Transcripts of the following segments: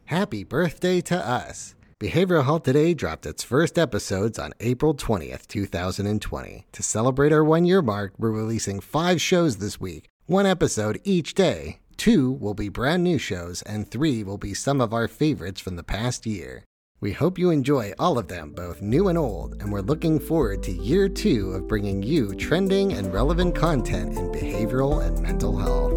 Happy birthday to us! Behavioral Health Today dropped its first episodes on April 20th, 2020. To celebrate our 1-year mark, we're releasing 5 shows this week, 1 episode each day. 2 will be brand new shows, and 3 will be some of our favorites from the past year. We hope you enjoy all of them, both new and old, and we're looking forward to year 2 of bringing you trending and relevant content in behavioral and mental health.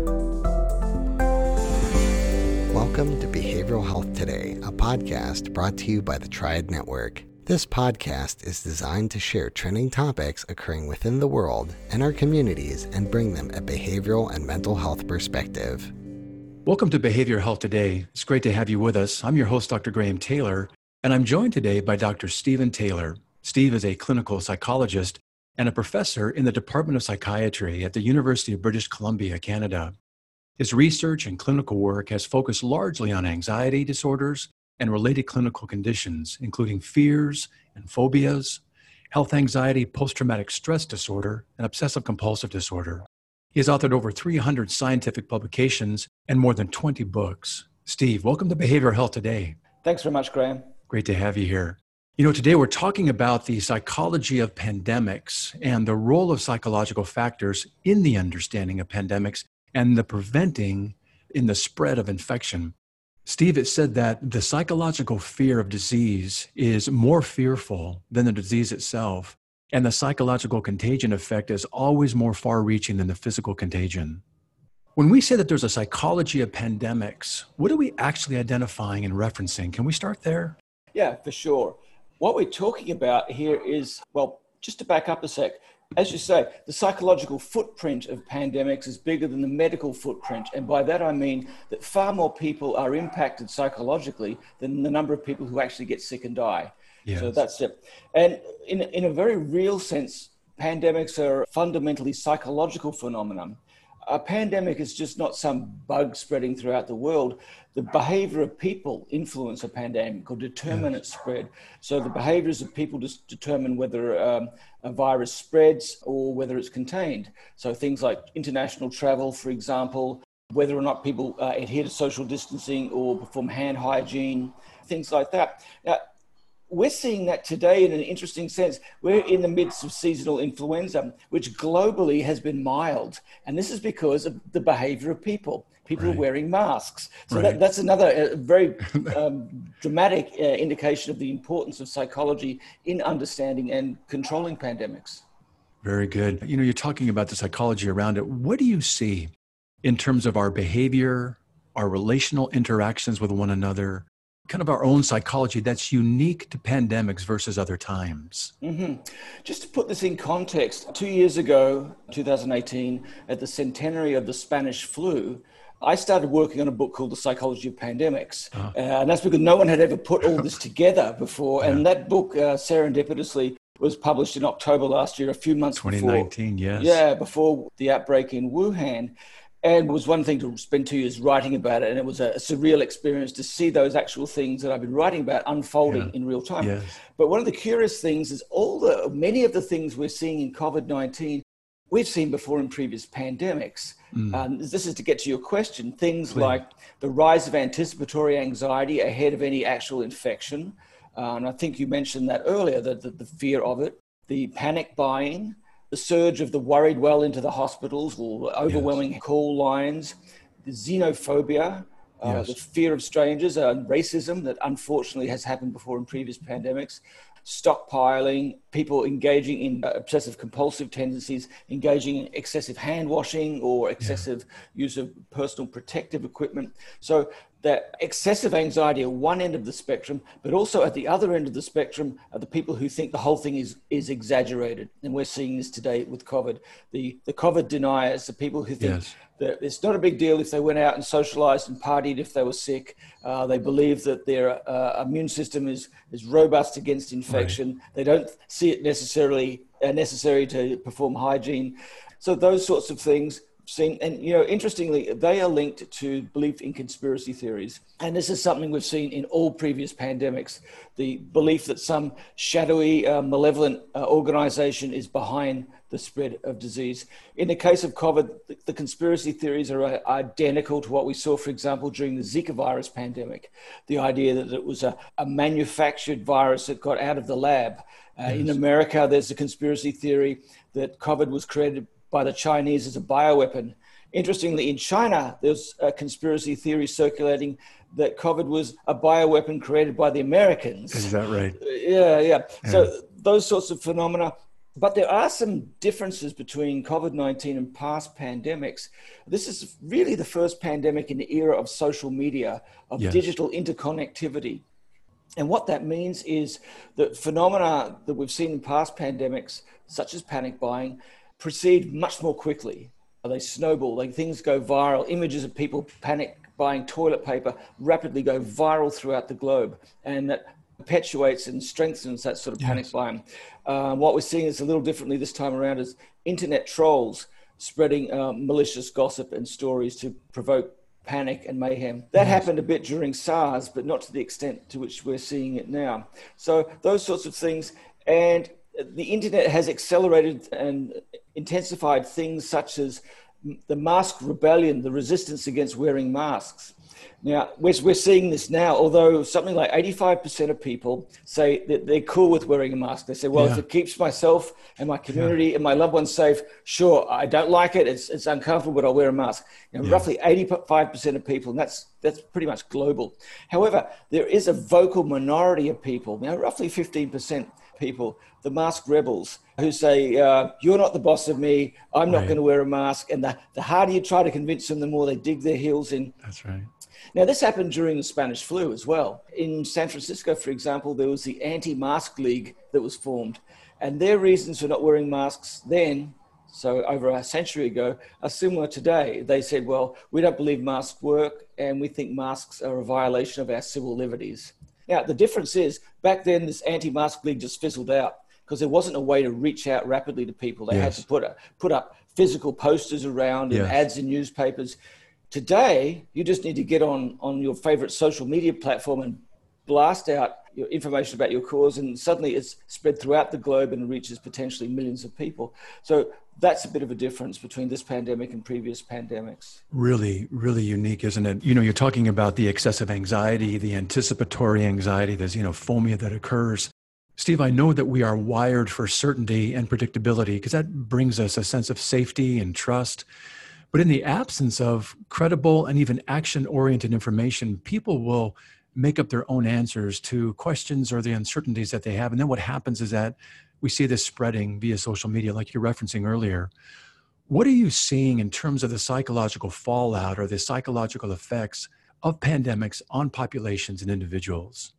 Welcome to Behavioral Health Today, a podcast brought to you by the Triad Network. This podcast is designed to share trending topics occurring within the world and our communities and bring them a behavioral and mental health perspective. Welcome to Behavioral Health Today. It's great to have you with us. I'm your host, Dr. Graham Taylor, and I'm joined today by Dr. Stephen Taylor. Steve is a clinical psychologist and a professor in the Department of Psychiatry at the University of British Columbia, Canada. His research and clinical work has focused largely on anxiety disorders and related clinical conditions, including fears and phobias, health anxiety, post-traumatic stress disorder, and obsessive-compulsive disorder. He has authored over 300 scientific publications and more than 20 books. Steve, welcome to Behavioral Health Today. Thanks very much, Graham. Great to have you here. You know, today we're talking about the psychology of pandemics and the role of psychological factors in the understanding of pandemics and the preventing in the spread of infection. Steve, it said that the psychological fear of disease is more fearful than the disease itself, and the psychological contagion effect is always more far-reaching than the physical contagion. When we say that there's a psychology of pandemics, what are we actually identifying and referencing? Can we start there? Yeah, for sure. What we're talking about here is, well, just to back up a sec, as you say, the psychological footprint of pandemics is bigger than the medical footprint. And by that, I mean that far more people are impacted psychologically than the number of people who actually get sick and die. Yes. So that's it. And in a very real sense, pandemics are a fundamentally psychological phenomenon. A pandemic is just not some bug spreading throughout the world. The behavior of people influence a pandemic or determine its spread. So the behaviors of people just determine whether a virus spreads or whether it's contained. So things like international travel, for example, whether or not people adhere to social distancing or perform hand hygiene, things like that. Now, we're seeing that today in an interesting sense. We're in the midst of seasonal influenza, which globally has been mild. And this is because of the behavior of people. People are wearing masks. So that's another very dramatic indication of the importance of psychology in understanding and controlling pandemics. Very good. You know, you're talking about the psychology around it. What do you see in terms of our behavior, our relational interactions with one another, kind of our own psychology that's unique to pandemics versus other times? Mm-hmm. Just to put this in context, 2 years ago, 2018, at the centenary of the Spanish flu, I started working on a book called The Psychology of Pandemics. And that's because no one had ever put all this together before. And that book, serendipitously, was published in October last year, a few months 2019, before. yes. Yeah, before the outbreak in Wuhan. And it was one thing to spend 2 years writing about it, and it was a surreal experience to see those actual things that I've been writing about unfolding in real time. Yes. But one of the curious things is many of the things we're seeing in COVID-19, we've seen before in previous pandemics. This is to get to your question, things like the rise of anticipatory anxiety ahead of any actual infection. And I think you mentioned that earlier, the fear of it, the panic buying, the surge of the worried well into the hospitals or overwhelming call lines, the xenophobia, the fear of strangers, racism that unfortunately has happened before in previous pandemics, stockpiling, people engaging in obsessive compulsive tendencies, engaging in excessive hand washing or excessive use of personal protective equipment. So that excessive anxiety at one end of the spectrum, but also at the other end of the spectrum are the people who think the whole thing is exaggerated. And we're seeing this today with COVID. The COVID deniers, the people who think that it's not a big deal if they went out and socialized and partied if they were sick. They believe that their immune system is robust against infection. They don't see it necessary to perform hygiene. So those sorts of things, seen, and interestingly, they are linked to belief in conspiracy theories. And this is something we've seen in all previous pandemics. The belief that some shadowy, malevolent organization is behind the spread of disease. In the case of COVID, the conspiracy theories are identical to what we saw, for example, during the Zika virus pandemic. The idea that it was a manufactured virus that got out of the lab. Yes. In America, there's a conspiracy theory that COVID was created by the Chinese as a bioweapon. Interestingly, in China, there's a conspiracy theory circulating that COVID was a bioweapon created by the Americans. Is that right? Yeah. So those sorts of phenomena. But there are some differences between COVID-19 and past pandemics. This is really the first pandemic in the era of social media, of digital interconnectivity. And what that means is that phenomena that we've seen in past pandemics, such as panic buying, proceed much more quickly. They snowball, things go viral. Images of people panic buying toilet paper rapidly go viral throughout the globe. And that perpetuates and strengthens that sort of panic buying. What we're seeing is a little differently this time around is internet trolls spreading malicious gossip and stories to provoke panic and mayhem. That happened a bit during SARS, but not to the extent to which we're seeing it now. So those sorts of things. And the internet has accelerated and intensified things such as the mask rebellion, the resistance against wearing masks. Now, we're seeing this now, although something like 85% of people say that they're cool with wearing a mask. They say, well, if it keeps myself and my community and my loved ones safe, sure, I don't like it, it's uncomfortable, but I'll wear a mask. Roughly 85% of people, and that's pretty much global. However, there is a vocal minority of people, roughly 15% people, the mask rebels, who say, you're not the boss of me, I'm not going to wear a mask. And the harder you try to convince them, the more they dig their heels in. That's right. Now, this happened during the Spanish flu as well. In San Francisco, for example, there was the Anti-Mask League that was formed. And their reasons for not wearing masks then, so over a century ago, are similar today. They said, well, we don't believe masks work, and we think masks are a violation of our civil liberties. Now, the difference is, back then, this Anti-Mask League just fizzled out because there wasn't a way to reach out rapidly to people. They had to put up physical posters around and ads in newspapers. Today, you just need to get on your favorite social media platform and blast out your information about your cause, and suddenly it's spread throughout the globe and reaches potentially millions of people. So that's a bit of a difference between this pandemic and previous pandemics. Really, really unique, isn't it? You're talking about the excessive anxiety, the anticipatory anxiety, there's, phobia that occurs. Steve, I know that we are wired for certainty and predictability because that brings us a sense of safety and trust. But in the absence of credible and even action-oriented information, people will make up their own answers to questions or the uncertainties that they have. And then what happens is that we see this spreading via social media, like you're referencing earlier. What are you seeing in terms of the psychological fallout or the psychological effects of pandemics on populations and individuals?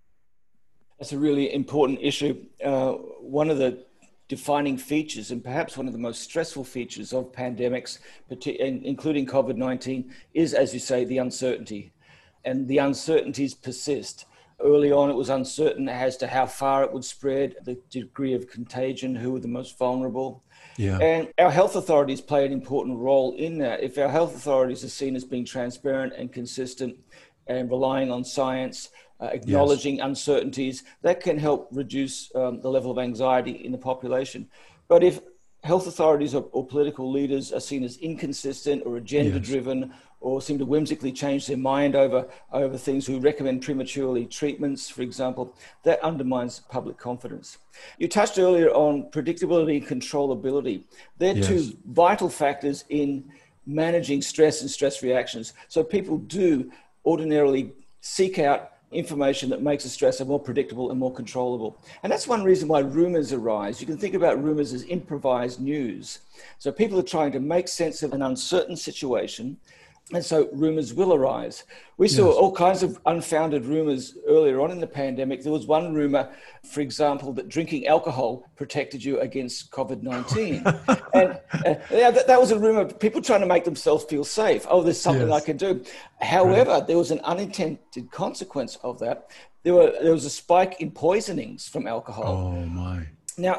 That's a really important issue. One of the defining features, and perhaps one of the most stressful features of pandemics, including COVID-19, is, as you say, the uncertainty. And the uncertainties persist. Early on, it was uncertain as to how far it would spread, the degree of contagion, who were the most vulnerable. Yeah. And our health authorities play an important role in that. If our health authorities are seen as being transparent and consistent and relying on science, acknowledging uncertainties, that can help reduce the level of anxiety in the population. But if health authorities or political leaders are seen as inconsistent or agenda-driven or seem to whimsically change their mind over things, who recommend prematurely treatments, for example, that undermines public confidence. You touched earlier on predictability and controllability. They're two vital factors in managing stress and stress reactions. So people do ordinarily seek out information that makes a stressor more predictable and more controllable. And that's one reason why rumors arise. You can think about rumors as improvised news. So people are trying to make sense of an uncertain situation, and so rumors will arise. We saw all kinds of unfounded rumors earlier on in the pandemic. There was one rumor, for example, that drinking alcohol protected you against COVID-19. And that was a rumor, people trying to make themselves feel safe. Oh, there's something I can do. However, there was an unintended consequence of that. There was a spike in poisonings from alcohol. Oh, my. Now,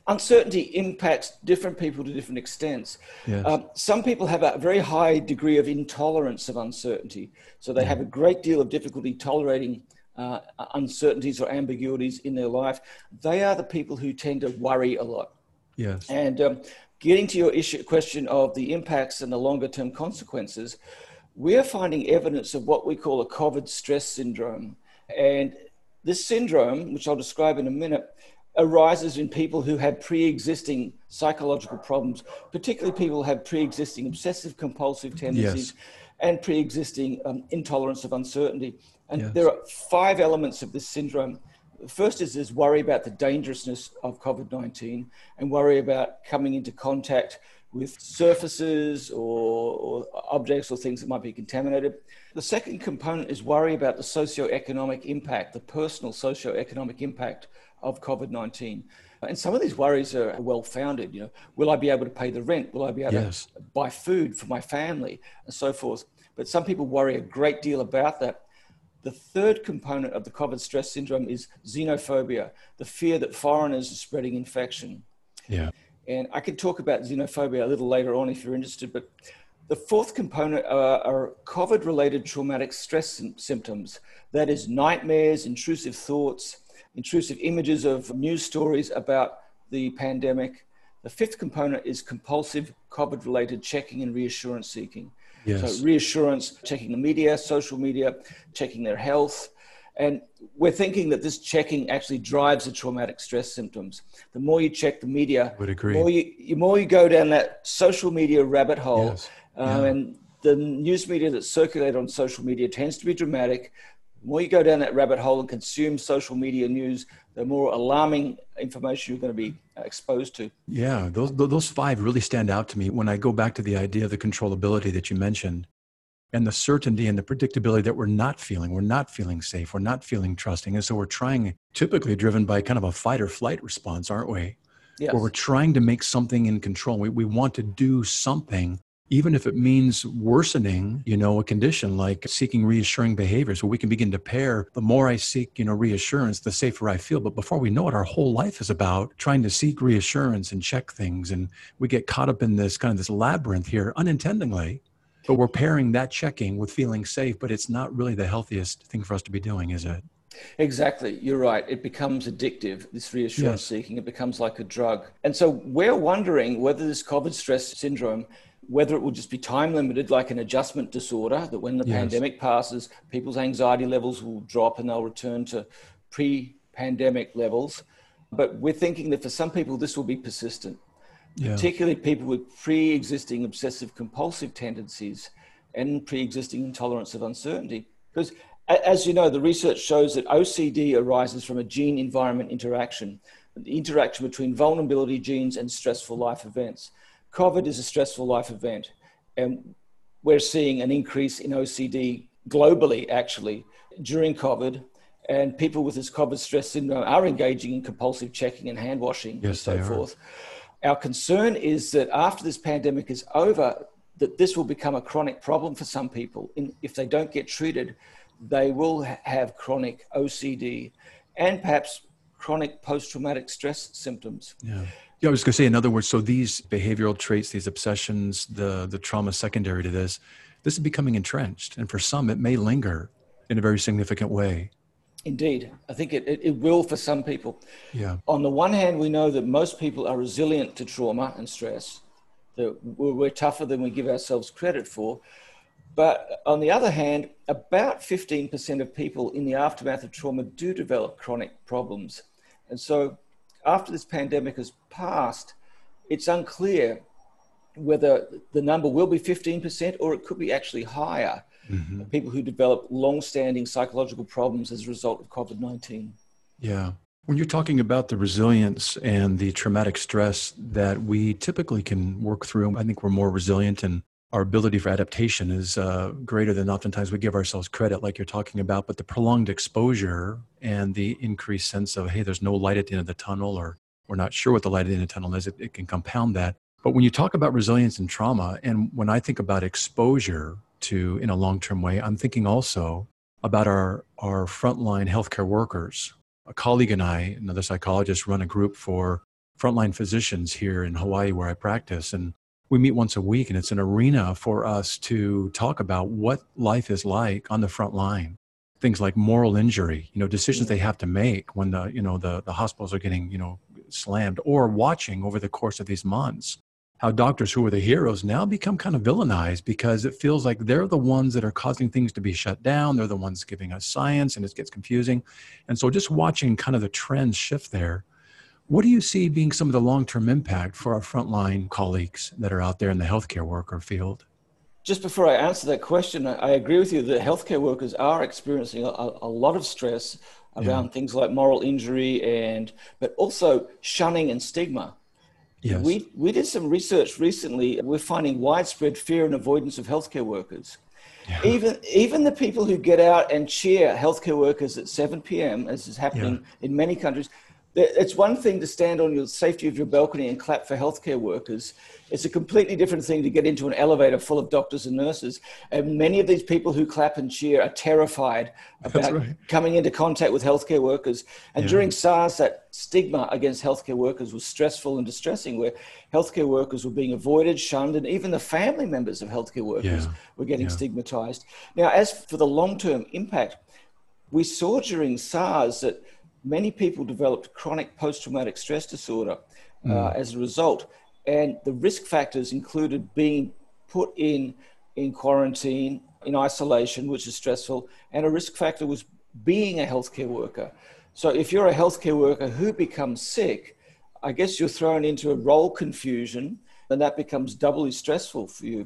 uncertainty impacts different people to different extents. Yes. Some people have a very high degree of intolerance of uncertainty. So they have a great deal of difficulty tolerating uncertainties or ambiguities in their life. They are the people who tend to worry a lot. Yes. And getting to your question of the impacts and the longer term consequences, we're finding evidence of what we call a COVID stress syndrome. And this syndrome, which I'll describe in a minute, arises in people who have pre-existing psychological problems, particularly people who have pre-existing obsessive compulsive tendencies and pre-existing intolerance of uncertainty. And there are 5 elements of this syndrome. The first is worry about the dangerousness of COVID-19 and worry about coming into contact with surfaces or objects or things that might be contaminated. The second component is worry about the socioeconomic impact, the personal socioeconomic impact of COVID-19. And some of these worries are well-founded. You know, will I be able to pay the rent? Will I be able to buy food for my family and so forth? But some people worry a great deal about that. The third component of the COVID stress syndrome is xenophobia, the fear that foreigners are spreading infection. Yeah. And I could talk about xenophobia a little later on if you're interested, but the fourth component are COVID-related traumatic stress symptoms. That is nightmares, intrusive thoughts, intrusive images of news stories about the pandemic. The fifth component is compulsive COVID-related checking and reassurance seeking. Yes. So reassurance, checking the media, social media, checking their health. And we're thinking that this checking actually drives the traumatic stress symptoms. The more you check the media, the more you go down that social media rabbit hole. And the news media that's circulated on social media tends to be dramatic. The more you go down that rabbit hole and consume social media news, the more alarming information you're going to be exposed to. Yeah, those 5 really stand out to me when I go back to the idea of the controllability that you mentioned and the certainty and the predictability that we're not feeling safe, we're not feeling trusting. And so we're trying, typically driven by kind of a fight or flight response, aren't we? Yes. Where we're trying to make something in control. We want to do something, even if it means worsening, a condition like seeking reassuring behaviors, where we can begin to pair, the more I seek, reassurance, the safer I feel. But before we know it, our whole life is about trying to seek reassurance and check things. And we get caught up in this labyrinth here unintentionally, but we're pairing that checking with feeling safe, but it's not really the healthiest thing for us to be doing, is it? Exactly. You're right. It becomes addictive, this reassurance seeking. It becomes like a drug. And so we're wondering whether this COVID stress syndrome, whether it will just be time limited, like an adjustment disorder, that when the pandemic passes, people's anxiety levels will drop and they'll return to pre-pandemic levels. But we're thinking that for some people, this will be persistent, particularly people with pre-existing obsessive compulsive tendencies and pre-existing intolerance of uncertainty. Because as you know, the research shows that OCD arises from a gene-environment interaction, the interaction between vulnerability genes and stressful life events. COVID is a stressful life event, and we're seeing an increase in OCD globally, actually, during COVID, and people with this COVID stress syndrome are engaging in compulsive checking and hand washing and so forth. Our concern is that after this pandemic is over, that this will become a chronic problem for some people. If they don't get treated, they will have chronic OCD and perhaps chronic post-traumatic stress symptoms. Yeah, I was going to say, in other words, so these behavioral traits, these obsessions, the trauma secondary to this is becoming entrenched. And for some, it may linger in a very significant way. Indeed. I think it will for some people. Yeah. On the one hand, we know that most people are resilient to trauma and stress, that we're tougher than we give ourselves credit for. But on the other hand, about 15% of people in the aftermath of trauma do develop chronic problems. And so after this pandemic has passed, it's unclear whether the number will be 15% or it could be actually higher. People who develop long-standing psychological problems as a result of COVID-19. Yeah. When you're talking about the resilience and the traumatic stress that we typically can work through, I think we're more resilient and our ability for adaptation is greater than oftentimes we give ourselves credit, like you're talking about. But the prolonged exposure and the increased sense of, hey, there's no light at the end of the tunnel, or we're not sure what the light at the end of the tunnel is, it can compound that. But when you talk about resilience and trauma, and when I think about exposure to in a long-term way, I'm thinking also about our frontline healthcare workers. A colleague and I, another psychologist, run a group for frontline physicians here in Hawaii where I practice. And we meet once a week, and it's an arena for us to talk about what life is like on the front line. Things like moral injury, decisions they have to make when the hospitals are getting, slammed, or watching over the course of these months, how doctors who are the heroes now become kind of villainized because it feels like they're the ones that are causing things to be shut down. They're the ones giving us science, and it gets confusing. And so just watching kind of the trends shift there, what do you see being some of the long-term impact for our frontline colleagues that are out there in the healthcare worker field? Just before I answer that question, I agree with you that healthcare workers are experiencing a lot of stress around things like moral injury but also shunning and stigma. Yes. We did some research recently. We're finding widespread fear and avoidance of healthcare workers. Yeah. Even the people who get out and cheer healthcare workers at 7 p.m., as is happening in many countries. It's one thing to stand on the safety of your balcony and clap for healthcare workers. It's a completely different thing to get into an elevator full of doctors and nurses. And many of these people who clap and cheer are terrified about coming into contact with healthcare workers. And during SARS, that stigma against healthcare workers was stressful and distressing, where healthcare workers were being avoided, shunned, and even the family members of healthcare workers were getting stigmatized. Now, as for the long-term impact, we saw during SARS that many people developed chronic post-traumatic stress disorder as a result. And the risk factors included being put in quarantine, in isolation, which is stressful. And a risk factor was being a healthcare worker. So if you're a healthcare worker who becomes sick, I guess you're thrown into a role confusion, and that becomes doubly stressful for you.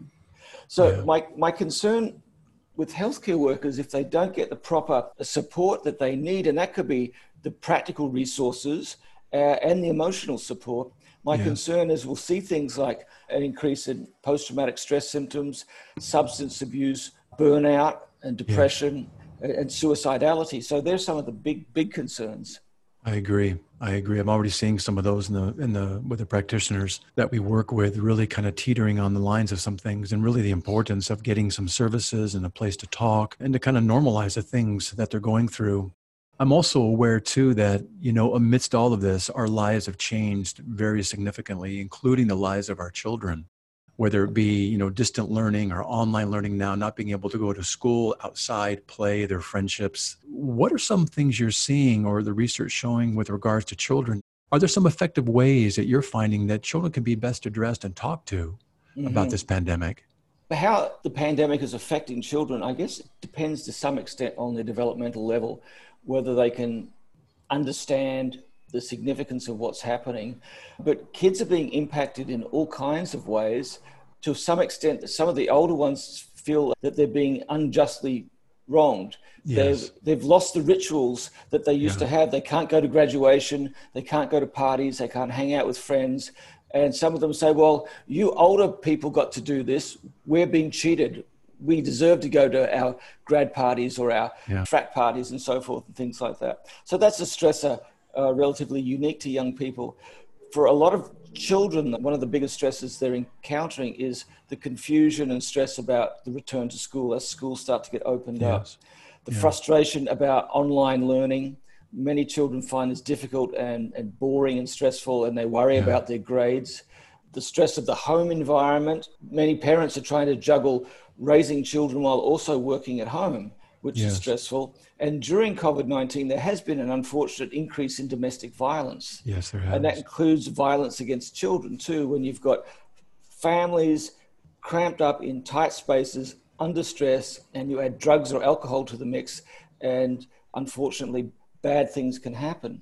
So my concern with healthcare workers, if they don't get the proper support that they need, and that could be the practical resources and the emotional support, my concern is we'll see things like an increase in post-traumatic stress symptoms, substance abuse, burnout, and depression, and suicidality. So there's some of the big concerns. I agree. I'm already seeing some of those with the practitioners that we work with, really kind of teetering on the lines of some things, and really the importance of getting some services and a place to talk and to kind of normalize the things that they're going through. I'm also aware too that, amidst all of this, our lives have changed very significantly, including the lives of our children, whether it be, distant learning or online learning now, not being able to go to school, outside, play, their friendships. What are some things you're seeing or the research showing with regards to children? Are there some effective ways that you're finding that children can be best addressed and talked to about this pandemic? How the pandemic is affecting children, I guess it depends to some extent on their developmental level, whether they can understand the significance of what's happening. But kids are being impacted in all kinds of ways. To some extent, some of the older ones feel that they're being unjustly wronged. Yes. They've lost the rituals that they used to have. They can't go to graduation. They can't go to parties. They can't hang out with friends. And some of them say, well, you older people got to do this. We're being cheated. We deserve to go to our grad parties or our frat parties and so forth and things like that. So that's a stressor relatively unique to young people. For a lot of children, one of the biggest stresses they're encountering is the confusion and stress about the return to school as schools start to get opened up. The frustration about online learning. Many children find this difficult and boring and stressful, and they worry about their grades. The stress of the home environment. Many parents are trying to juggle raising children while also working at home, which is stressful. And during COVID-19, there has been an unfortunate increase in domestic violence. Yes, there has. And that includes violence against children too, when you've got families cramped up in tight spaces, under stress, and you add drugs or alcohol to the mix, and unfortunately, bad things can happen.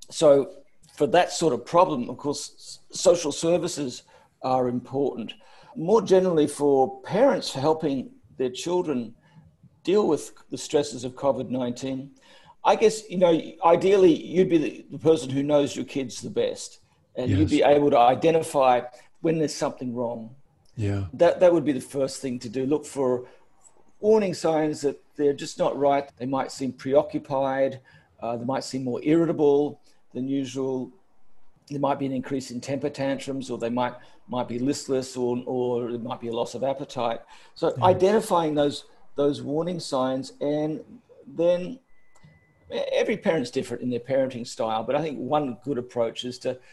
So for that sort of problem, of course, social services are important. More generally, for parents helping their children deal with the stresses of COVID-19, I guess, ideally, you'd be the person who knows your kids the best, and you'd be able to identify when there's something wrong. Yeah. That would be the first thing to do. Look for warning signs that they're just not right. They might seem preoccupied. They might seem more irritable than usual. There might be an increase in temper tantrums, or they might be listless, or it might be a loss of appetite. So identifying those warning signs, and then every parent's different in their parenting style, but I think one good approach is to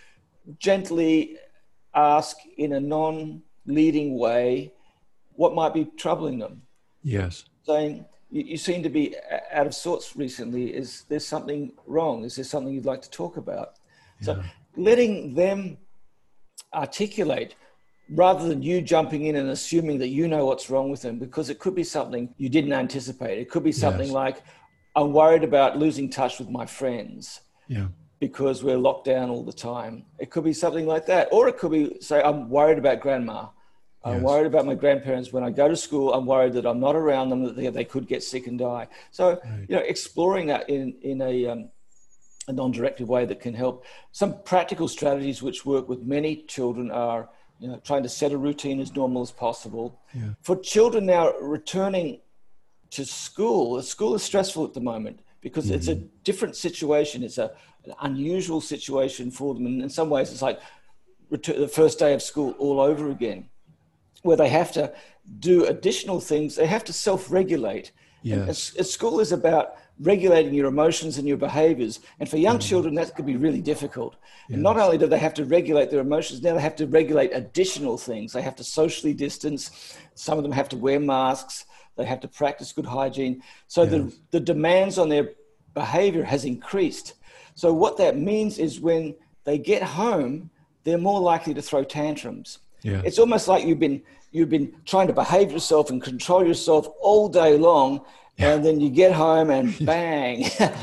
gently ask in a non-leading way what might be troubling them. Yes. Saying, you seem to be out of sorts recently. Is there something wrong? Is there something you'd like to talk about? Yeah. So letting them articulate rather than you jumping in and assuming that you know what's wrong with them, because it could be something you didn't anticipate. It could be something like, I'm worried about losing touch with my friends because we're locked down all the time. It could be something like that. Or it could be, say, I'm worried about grandma. I'm worried about my grandparents. When I go to school, I'm worried that I'm not around them, that they could get sick and die. So, exploring that in a non-directed way that can help. Some practical strategies which work with many children are, trying to set a routine as normal as possible. Yeah. For children now returning to school is stressful at the moment because it's a different situation. It's an unusual situation for them. And in some ways, it's like the first day of school all over again, where they have to do additional things. They have to self-regulate. Yes. And school is about regulating your emotions and your behaviors. And for young children, that could be really difficult. Yes. And not only do they have to regulate their emotions, now they have to regulate additional things. They have to socially distance. Some of them have to wear masks. They have to practice good hygiene. So the demands on their behavior has increased. So what that means is when they get home, they're more likely to throw tantrums. Yeah. It's almost like you've been trying to behave yourself and control yourself all day long, and then you get home and bang,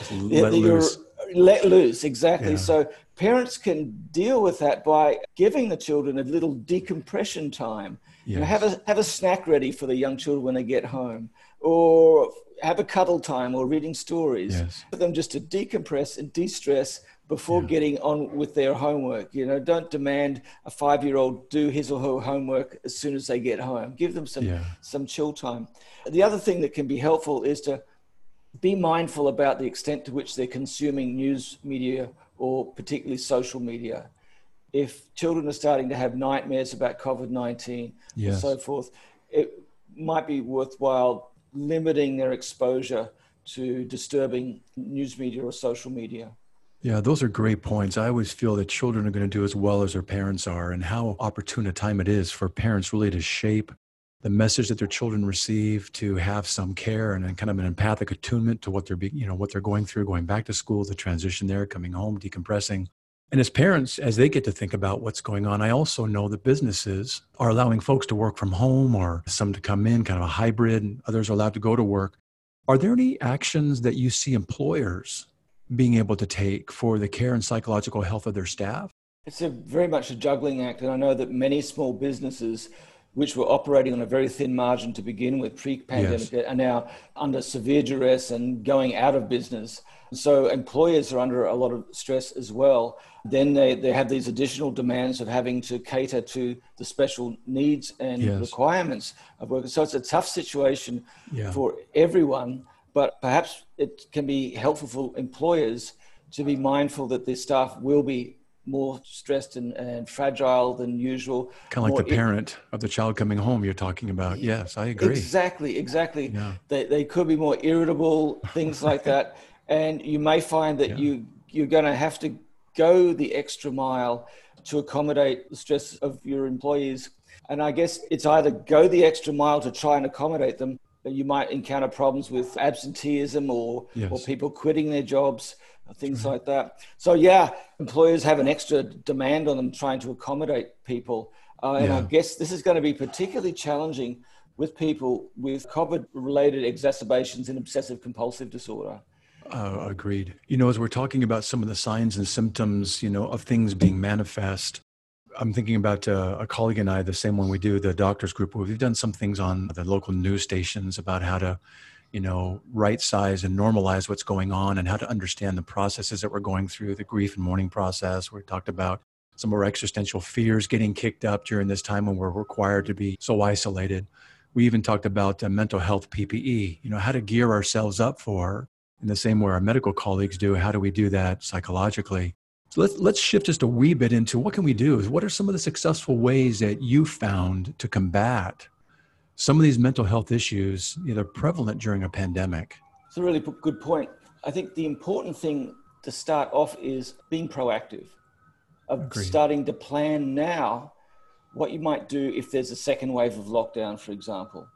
let loose. Exactly. Yeah. So parents can deal with that by giving the children a little decompression time. Yes. Have a snack ready for the young children when they get home, or have a cuddle time or reading stories for them just to decompress and de-stress before getting on with their homework. Don't demand a 5-year-old do his or her homework as soon as they get home. Give them some chill time. The other thing that can be helpful is to be mindful about the extent to which they're consuming news media or particularly social media. If children are starting to have nightmares about COVID-19 and so forth, it might be worthwhile limiting their exposure to disturbing news media or social media. Yeah, those are great points. I always feel that children are going to do as well as their parents are, and how opportune a time it is for parents really to shape the message that their children receive, to have some care and kind of an empathic attunement to what they're going through, going back to school, the transition there, coming home, decompressing. And as parents, as they get to think about what's going on, I also know that businesses are allowing folks to work from home, or some to come in, kind of a hybrid, and others are allowed to go to work. Are there any actions that you see employers being able to take for the care and psychological health of their staff? It's very much a juggling act. And I know that many small businesses, which were operating on a very thin margin to begin with pre-pandemic, are now under severe duress and going out of business. So employers are under a lot of stress as well. Then they have these additional demands of having to cater to the special needs and requirements of workers. So it's a tough situation for everyone, but perhaps it can be helpful for employers to be mindful that their staff will be more stressed and fragile than usual. Kind of like the parent of the child coming home you're talking about. Yes, I agree. Exactly. Yeah. They could be more irritable, things like that. And you may find that you're going to have to go the extra mile to accommodate the stress of your employees. And I guess it's either go the extra mile to try and accommodate them, but you might encounter problems with absenteeism or people quitting their jobs, things like that. So employers have an extra demand on them trying to accommodate people. And I guess this is going to be particularly challenging with people with COVID-related exacerbations in obsessive compulsive disorder. Agreed. As we're talking about some of the signs and symptoms, of things being manifest, I'm thinking about a colleague and I, the same one we do, the doctors group, where we've done some things on the local news stations about how to, right size and normalize what's going on, and how to understand the processes that we're going through, the grief and mourning process. We talked about some of our existential fears getting kicked up during this time when we're required to be so isolated. We even talked about mental health PPE, how to gear ourselves up for, in the same way our medical colleagues do. How do we do that psychologically? So let's shift just a wee bit into what can we do? What are some of the successful ways that you found to combat some of these mental health issues that are prevalent during a pandemic? It's a really good point. I think the important thing to start off is being proactive. of starting to plan now what you might do if there's a second wave of lockdown, for example.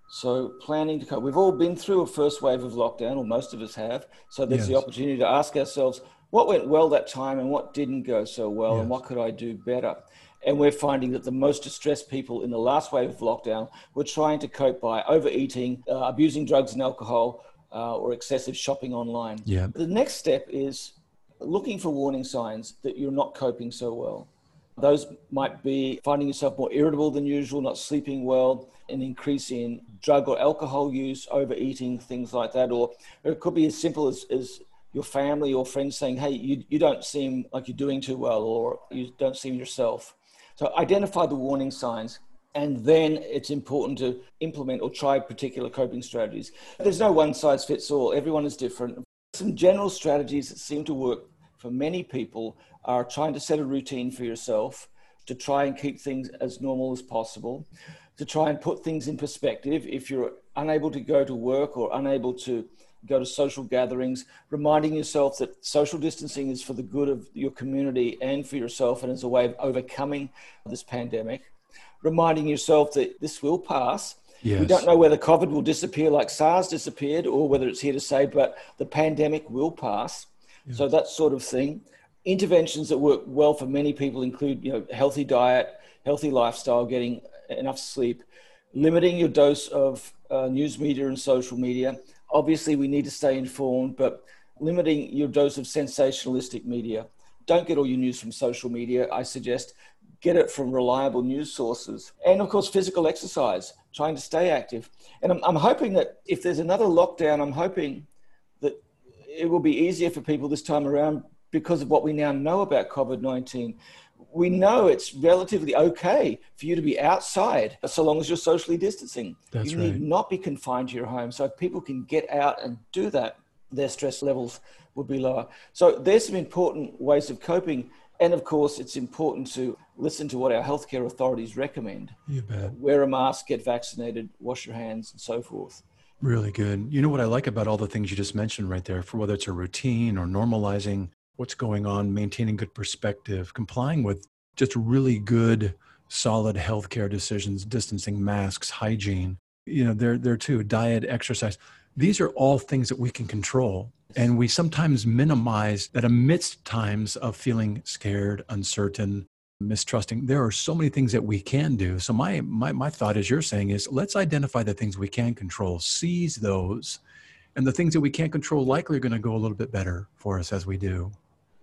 So planning to cope. We've all been through a first wave of lockdown, or most of us have. So there's the opportunity to ask ourselves, what went well that time and what didn't go so well, and what could I do better? And we're finding that the most distressed people in the last wave of lockdown were trying to cope by overeating, abusing drugs and alcohol, or excessive shopping online. Yeah. The next step is looking for warning signs that you're not coping so well. Those might be finding yourself more irritable than usual, not sleeping well, an increase in drug or alcohol use, overeating, things like that. Or it could be as simple as your family or friends saying, hey, you don't seem like you're doing too well, or you don't seem yourself. So identify the warning signs, and then it's important to implement or try particular coping strategies. There's no one size fits all. Everyone is different. Some general strategies that seem to work for many people are trying to set a routine for yourself, to try and keep things as normal as possible, to try and put things in perspective. If you're unable to go to work or unable to go to social gatherings, reminding yourself that social distancing is for the good of your community and for yourself, and as a way of overcoming this pandemic. Reminding yourself that this will pass. Yes. We don't know whether COVID will disappear like SARS disappeared, or whether it's here to stay, but the pandemic will pass. Yes. So that sort of thing. Interventions that work well for many people include, healthy diet, healthy lifestyle, getting enough sleep, limiting your dose of news media and social media. Obviously, we need to stay informed, but limiting your dose of sensationalistic media. Don't get all your news from social media. I suggest get it from reliable news sources. And of course, physical exercise, trying to stay active. And I'm hoping that if there's another lockdown, I'm hoping that it will be easier for people this time around because of what we now know about COVID-19. We know it's relatively okay for you to be outside so long as you're socially distancing. That's you right. need not be confined to your home. So if people can get out and do that, their stress levels would be lower. So there's some important ways of coping. And of course, it's important to listen to what our healthcare authorities recommend. You bet. Wear a mask, get vaccinated, wash your hands, and so forth. Really good. You know what I like about all the things you just mentioned right there, for whether it's a routine or normalizing what's going on, maintaining good perspective, complying with just really good, solid healthcare decisions, distancing, masks, hygiene, there too, diet, exercise. These are all things that we can control. And we sometimes minimize that amidst times of feeling scared, uncertain, mistrusting. There are so many things that we can do. So my thought, as you're saying, is let's identify the things we can control, seize those, and the things that we can't control likely are going to go a little bit better for us as we do.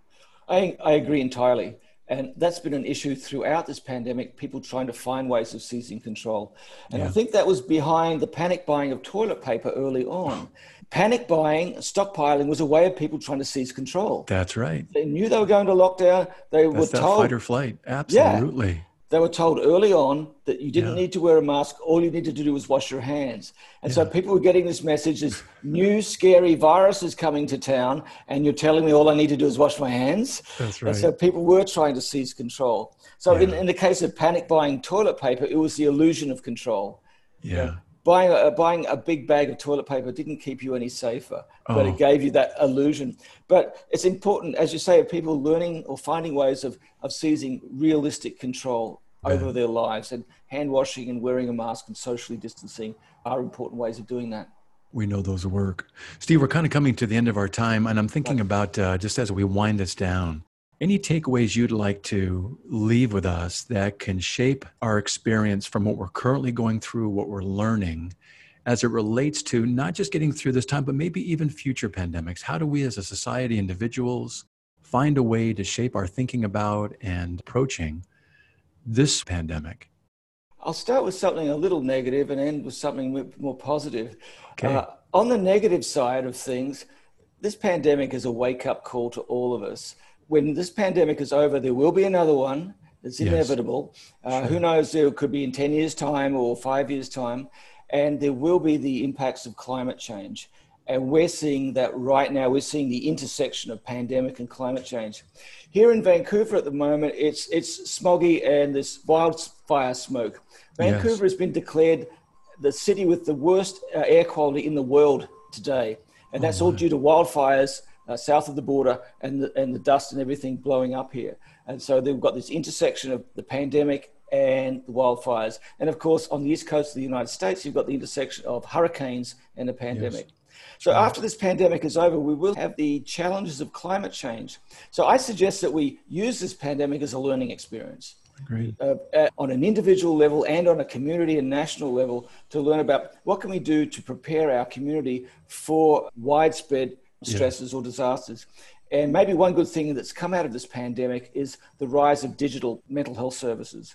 I agree entirely. And that's been an issue throughout this pandemic, people trying to find ways of seizing control. And I think that was behind the panic buying of toilet paper early on. Panic buying, stockpiling was a way of people trying to seize control. That's right. They knew they were going to lockdown. They were told fight or flight. Absolutely. Yeah, they were told early on that you didn't need to wear a mask. All you needed to do was wash your hands. And so people were getting this message, this new scary virus is coming to town, and you're telling me all I need to do is wash my hands. That's right. And so people were trying to seize control. So in the case of panic buying toilet paper, it was the illusion of control. Yeah. Buying a big bag of toilet paper didn't keep you any safer, but it gave you that illusion. But it's important, as you say, of people learning or finding ways of seizing realistic control over their lives. And hand washing and wearing a mask and socially distancing are important ways of doing that. We know those work. Steve, we're kind of coming to the end of our time, and I'm thinking about, just as we wind this down, any takeaways you'd like to leave with us that can shape our experience from what we're currently going through, what we're learning, as it relates to not just getting through this time, but maybe even future pandemics? How do we as a society, individuals, find a way to shape our thinking about and approaching this pandemic? I'll start with something a little negative and end with something more positive. Okay. On the negative side of things, this pandemic is a wake-up call to all of us. When this pandemic is over, there will be another one. It's inevitable. Who knows, there could be in 10 years' time or 5 years' time. And there will be the impacts of climate change. And we're seeing that right now. We're seeing the intersection of pandemic and climate change. Here in Vancouver at the moment, it's smoggy and there's wildfire smoke. Vancouver has been declared the city with the worst air quality in the world today. And that's all due to wildfires south of the border, and the dust and everything blowing up here. And so they've got this intersection of the pandemic and the wildfires. And of course, on the east coast of the United States, you've got the intersection of hurricanes and the pandemic. Yes. So after this pandemic is over, we will have the challenges of climate change. So I suggest that we use this pandemic as a learning experience. Great. On an individual level and on a community and national level, to learn about what can we do to prepare our community for widespread stresses or disasters. And maybe one good thing that's come out of this pandemic is the rise of digital mental health services.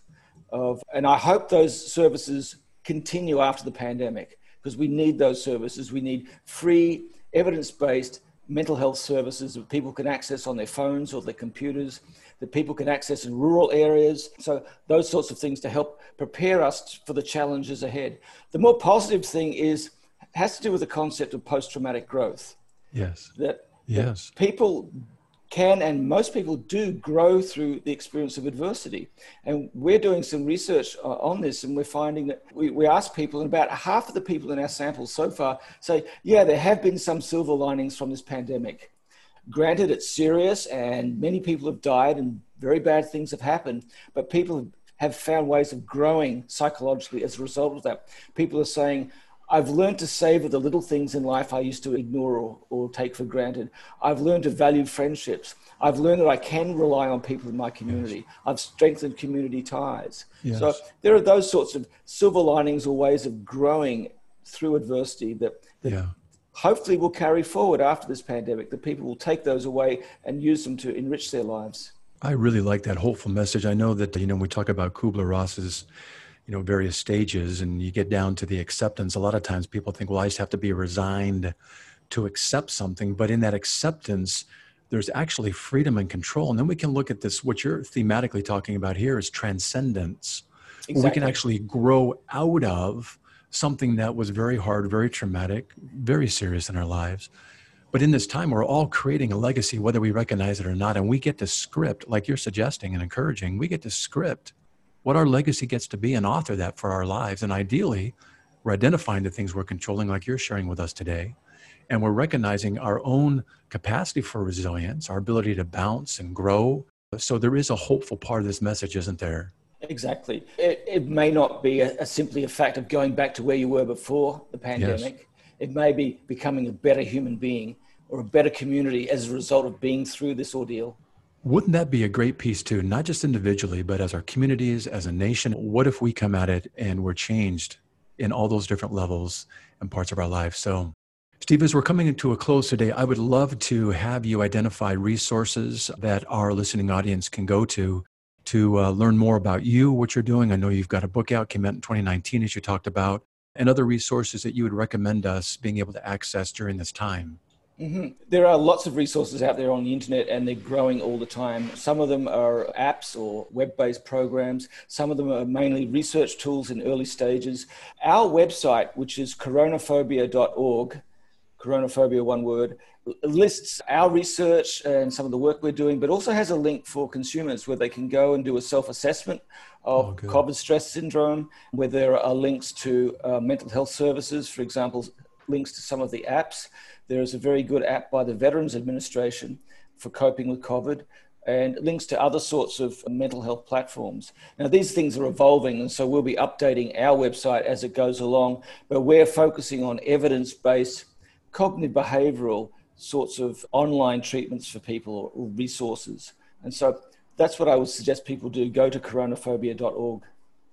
And I hope those services continue after the pandemic, because we need those services. We need free, evidence-based mental health services that people can access on their phones or their computers, that people can access in rural areas. So those sorts of things to help prepare us for the challenges ahead. The more positive thing has to do with the concept of post-traumatic growth. Yes. That people can, and most people do, grow through the experience of adversity. And we're doing some research on this, and we're finding that we ask people, and about half of the people in our samples so far say, yeah, there have been some silver linings from this pandemic. Granted, it's serious, and many people have died, and very bad things have happened, but people have found ways of growing psychologically as a result of that. People are saying, I've learned to savor the little things in life I used to ignore or take for granted. I've learned to value friendships. I've learned that I can rely on people in my community. Yes. I've strengthened community ties. Yes. So there are those sorts of silver linings or ways of growing through adversity that hopefully will carry forward after this pandemic, that people will take those away and use them to enrich their lives. I really like that hopeful message. I know that, we talk about Kubler-Ross's various stages, and you get down to the acceptance. A lot of times people think, well, I just have to be resigned to accept something. But in that acceptance, there's actually freedom and control. And then we can look at this, what you're thematically talking about here is transcendence. Exactly. We can actually grow out of something that was very hard, very traumatic, very serious in our lives. But in this time, we're all creating a legacy, whether we recognize it or not. And we get to script, like you're suggesting and encouraging, we get to script what our legacy gets to be and author that for our lives. And ideally, we're identifying the things we're controlling, like you're sharing with us today. And we're recognizing our own capacity for resilience, our ability to bounce and grow. So there is a hopeful part of this message, isn't there? Exactly. It may not be simply a fact of going back to where you were before the pandemic. Yes. It may be becoming a better human being or a better community as a result of being through this ordeal. Wouldn't that be a great piece too, not just individually, but as our communities, as a nation? What if we come at it and we're changed in all those different levels and parts of our life? So, Steve, as we're coming into a close today, I would love to have you identify resources that our listening audience can go to learn more about you, what you're doing. I know you've got a book out, came out in 2019, as you talked about, and other resources that you would recommend us being able to access during this time. Mm-hmm. There are lots of resources out there on the internet, and they're growing all the time. Some of them are apps or web-based programs. Some of them are mainly research tools in early stages. Our website, which is coronaphobia.org, coronaphobia, one word, lists our research and some of the work we're doing, but also has a link for consumers where they can go and do a self-assessment of COVID stress syndrome, where there are links to mental health services, for example, links to some of the apps. There is a very good app by the Veterans Administration for coping with COVID, and links to other sorts of mental health platforms. Now, these things are evolving, and so we'll be updating our website as it goes along, but we're focusing on evidence-based cognitive behavioral sorts of online treatments for people or resources. And so that's what I would suggest people do. Go to coronaphobia.org.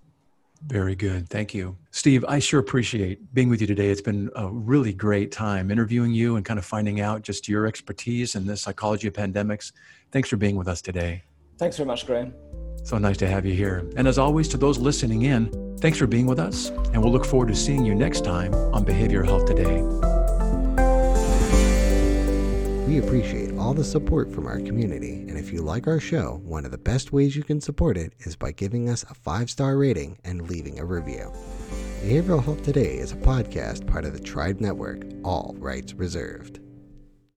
Very good. Thank you. Steve, I sure appreciate being with you today. It's been a really great time interviewing you and kind of finding out just your expertise in the psychology of pandemics. Thanks for being with us today. Thanks very much, Graham. So nice to have you here. And as always, to those listening in, thanks for being with us. And we'll look forward to seeing you next time on Behavioral Health Today. We appreciate all the support from our community, and if you like our show, one of the best ways you can support it is by giving us a 5-star rating and leaving a review. Behavioral Health Today is a podcast part of the Tribe Network, all rights reserved.